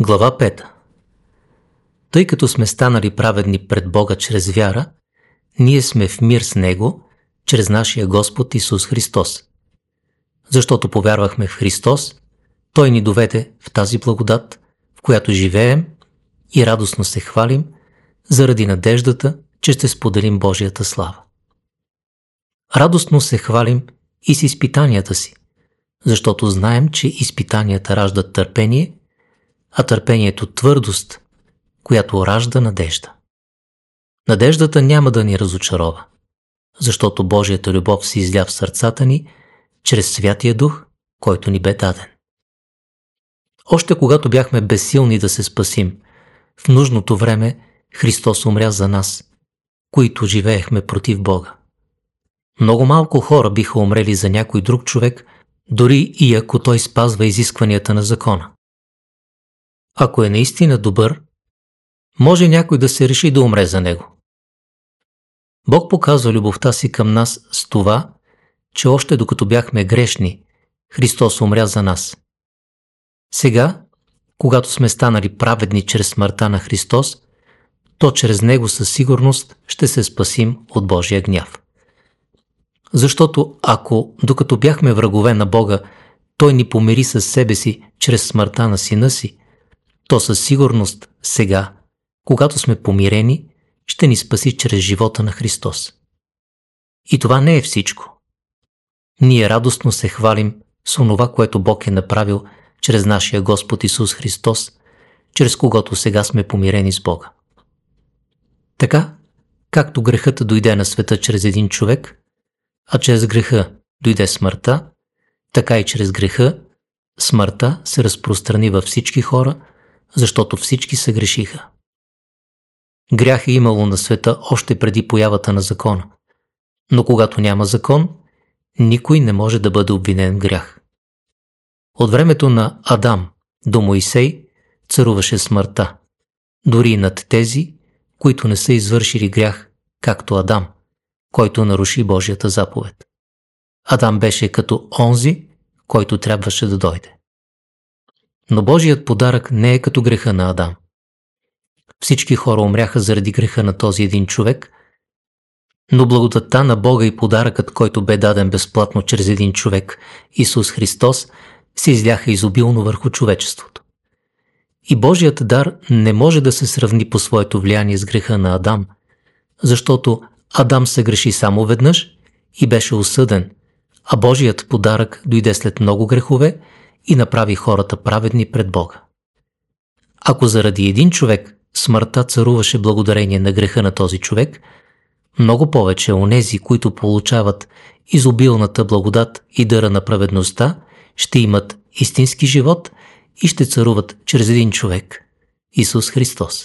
Глава 5. Тъй като сме станали праведни пред Бога чрез вяра, ние сме в мир с Него, чрез нашия Господ Исус Христос. Защото повярвахме в Христос, Той ни доведе в тази благодат, в която живеем и радостно се хвалим, заради надеждата, че ще споделим Божията слава. Радостно се хвалим и с изпитанията си, защото знаем, че изпитанията раждат търпение, а търпението твърдост, която ражда надежда. Надеждата няма да ни разочарова, защото Божията любов се изля в сърцата ни чрез Святия Дух, който ни бе даден. Още когато бяхме безсилни да се спасим, в нужното време Христос умря за нас, които живеехме против Бога. Много малко хора биха умрели за някой друг човек, дори и ако той спазва изискванията на закона. Ако е наистина добър, може някой да се реши да умре за него. Бог показва любовта си към нас с това, че още докато бяхме грешни, Христос умря за нас. Сега, когато сме станали праведни чрез смъртта на Христос, то чрез Него със сигурност ще се спасим от Божия гняв. Защото ако, докато бяхме врагове на Бога, Той ни помири със себе си чрез смъртта на Сина си, то със сигурност сега, когато сме помирени, ще ни спаси чрез живота на Христос. И това не е всичко. Ние радостно се хвалим с онова, което Бог е направил чрез нашия Господ Исус Христос, чрез когото сега сме помирени с Бога. Така, както грехът дойде на света чрез един човек, а чрез греха дойде смъртта, така и чрез греха смъртта се разпространи във всички хора, защото всички се грешиха. Грях е имало на света още преди появата на закона, но когато няма закон, никой не може да бъде обвинен в грях. От времето на Адам до Моисей царуваше смъртта, дори и над тези, които не са извършили грях, както Адам, който наруши Божията заповед. Адам беше като онзи, който трябваше да дойде. Но Божият подарък не е като греха на Адам. Всички хора умряха заради греха на този един човек, но благодатта на Бога и подаръкът, който бе даден безплатно чрез един човек, Исус Христос, се изляха изобилно върху човечеството. И Божият дар не може да се сравни по своето влияние с греха на Адам, защото Адам се греши само веднъж и беше осъден, а Божият подарък дойде след много грехове и направи хората праведни пред Бога. Ако заради един човек смъртта царуваше благодарение на греха на този човек, много повече онези, които получават изобилната благодат и дъра на праведността, ще имат истински живот и ще царуват чрез един човек – Исус Христос.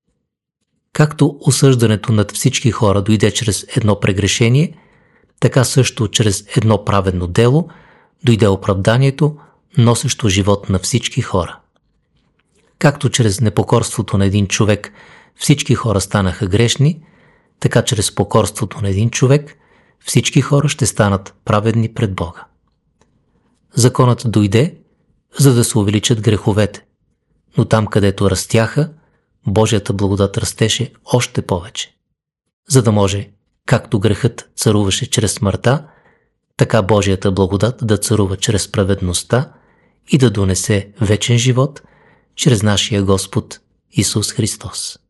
Както осъждането над всички хора дойде чрез едно прегрешение, така също чрез едно праведно дело дойде оправданието, носещо живот на всички хора. Както чрез непокорството на един човек всички хора станаха грешни, така чрез покорството на един човек всички хора ще станат праведни пред Бога. Законът дойде, за да се увеличат греховете, но там, където растяха, Божията благодат растеше още повече, за да може, както грехът царуваше чрез смъртта, така Божията благодат да царува чрез праведността и да донесе вечен живот чрез нашия Господ Исус Христос.